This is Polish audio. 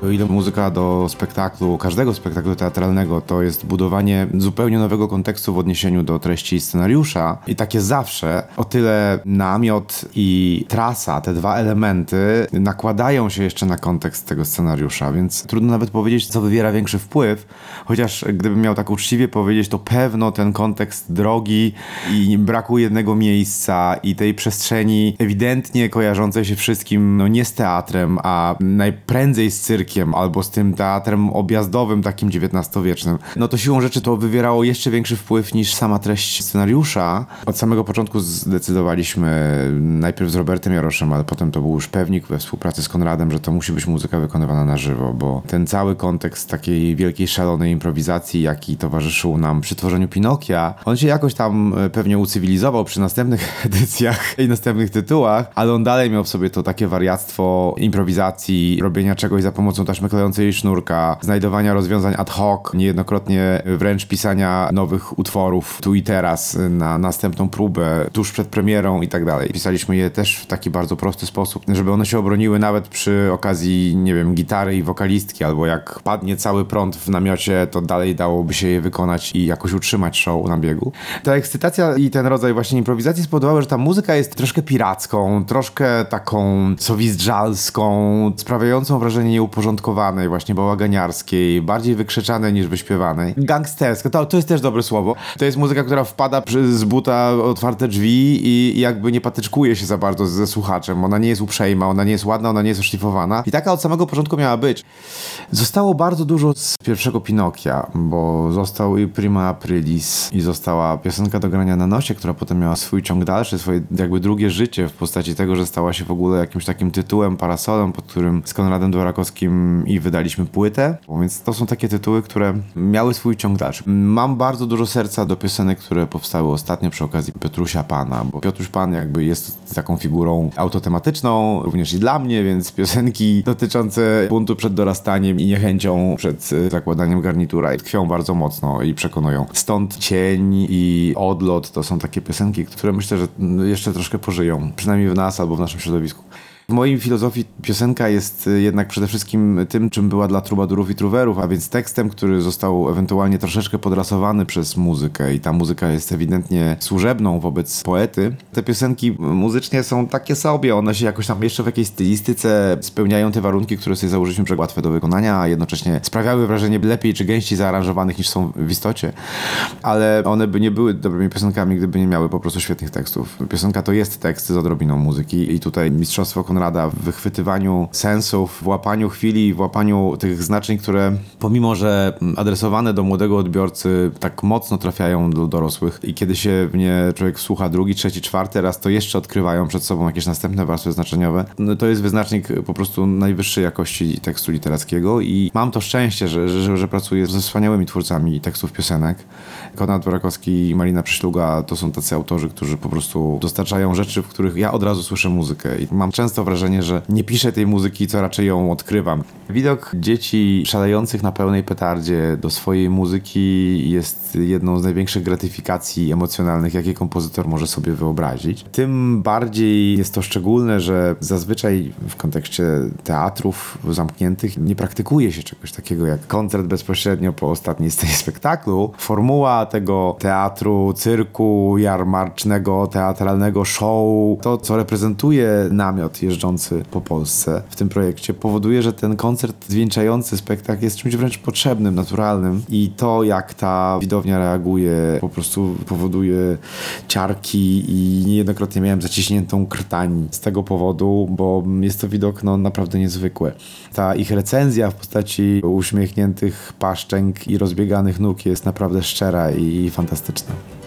O ile muzyka do spektaklu, każdego spektaklu teatralnego to jest budowanie zupełnie nowego kontekstu w odniesieniu do treści scenariusza i tak jest zawsze, o tyle namiot i trasa, te dwa elementy nakładają się jeszcze na kontekst tego scenariusza, więc trudno nawet powiedzieć, co wywiera większy wpływ, chociaż gdybym miał tak uczciwie powiedzieć, to pewno ten kontekst drogi i braku jednego miejsca i tej przestrzeni ewidentnie kojarzącej się wszystkim, no nie z teatrem, a najprędzej z cyrkiem albo z tym teatrem objazdowym, takim XIX-wiecznym, no to siłą rzeczy to wywierało jeszcze większy wpływ niż sama treść scenariusza. Od samego początku zdecydowaliśmy, najpierw z Robertem Jaroszem, ale potem to był już pewnik we współpracy z Konradem, że to musi być muzyka wykonywana na żywo, bo ten cały kontekst takiej wielkiej, szalonej improwizacji, jaki towarzyszył nam przy tworzeniu Pinokia, on się jakoś tam pewnie ucywilizował przy następnych edycjach i następnych tytułach, ale on dalej miał w sobie to takie wariactwo improwizacji, robienia czegoś za pomocą taśmy klejącej i sznurka, znajdowania rozwiązań ad hoc, niejednokrotnie wręcz pisania nowych utworów tu i teraz na następną próbę, tuż przed premierą i tak dalej. Pisaliśmy je też w taki bardzo prosty sposób, żeby one się obroniły nawet przy okazji, nie wiem, gitary i wokalistki, albo jak padnie cały prąd w namiocie, to dalej dałoby się je wykonać i jakoś utrzymać show na biegu. Ta ekscytacja i ten rodzaj właśnie improwizacji spowodowały, że ta muzyka jest troszkę piracką, troszkę taką sowizdżalską, sprawiającą wrażenie nieuporządkowanej, właśnie bałaganiarskiej, bardziej wykrzyczanej niż wyśpiewanej. Gangsterska, to jest też dobre słowo. To jest muzyka, która wpada z buta otwarte drzwi i jakby nie patyczkuje się za bardzo ze słuchaczem. Ona nie jest uprzejma, ona nie jest ładna, ona nie jest oszlifowana. I taka od samego początku miała być. Zostało bardzo dużo z pierwszego Pinokia, bo został i Prima Aprilis i została piosenka do grania na nosie, która potem miała swój ciąg dalszy, swoje jakby drugie życie w postaci tego, że stała się w ogóle jakimś takim tytułem, parasolem, pod którym z Konradem Dworakowskim i wydaliśmy płytę. Więc to są takie tytuły, które miały swój ciąg dalszy. Mam bardzo dużo serca do piosenek, które powstały ostatnio przy okazji Piotrusia Pana, bo Piotruś Pan jakby jest taką figurą autotematyczną, również i dla mnie, więc piosenki dotyczące buntu przed dorastaniem i niechęcią przed zakładaniem garnitura tkwią bardzo mocno i przekonują. Stąd Cień i Odlot to są takie piosenki, które myślę, że jeszcze troszkę pożyją, przynajmniej w nas albo w naszym środowisku. W mojej filozofii piosenka jest jednak przede wszystkim tym, czym była dla trubadurów i truwerów, a więc tekstem, który został ewentualnie troszeczkę podrasowany przez muzykę i ta muzyka jest ewidentnie służebną wobec poety. Te piosenki muzycznie są takie sobie, one się jakoś tam jeszcze w jakiejś stylistyce spełniają te warunki, które sobie założyliśmy, że łatwe do wykonania, a jednocześnie sprawiały wrażenie lepiej czy gęściej zaaranżowanych niż są w istocie, ale one by nie były dobrymi piosenkami, gdyby nie miały po prostu świetnych tekstów. Piosenka to jest tekst z odrobiną muzyki i tutaj mistrzostwo Konrada w wychwytywaniu sensów, w łapaniu chwili, w łapaniu tych znaczeń, które pomimo, że adresowane do młodego odbiorcy tak mocno trafiają do dorosłych i kiedy się w nie człowiek wsłucha drugi, trzeci, czwarty raz, to jeszcze odkrywają przed sobą jakieś następne warstwy znaczeniowe. No to jest wyznacznik po prostu najwyższej jakości tekstu literackiego i mam to szczęście, że pracuję ze wspaniałymi twórcami tekstów piosenek. Konrad Dworakowski i Marina Przyszluga to są tacy autorzy, którzy po prostu dostarczają rzeczy, w których ja od razu słyszę muzykę i mam często wrażenie, że nie piszę tej muzyki, co raczej ją odkrywam. Widok dzieci szalejących na pełnej petardzie do swojej muzyki jest jedną z największych gratyfikacji emocjonalnych, jakie kompozytor może sobie wyobrazić. Tym bardziej jest to szczególne, że zazwyczaj w kontekście teatrów zamkniętych nie praktykuje się czegoś takiego jak koncert bezpośrednio po ostatniej scenie spektaklu. Formuła tego teatru, cyrku, jarmarcznego, teatralnego show, to co reprezentuje namiot jeżdżący po Polsce w tym projekcie, powoduje, że ten koncert zwieńczający spektakl jest czymś wręcz potrzebnym, naturalnym i to, jak ta widownia reaguje, po prostu powoduje ciarki i niejednokrotnie miałem zaciśniętą krtań z tego powodu, bo jest to widok naprawdę niezwykły. Ta ich recenzja w postaci uśmiechniętych paszczęk i rozbieganych nóg jest naprawdę szczera i fantastyczna.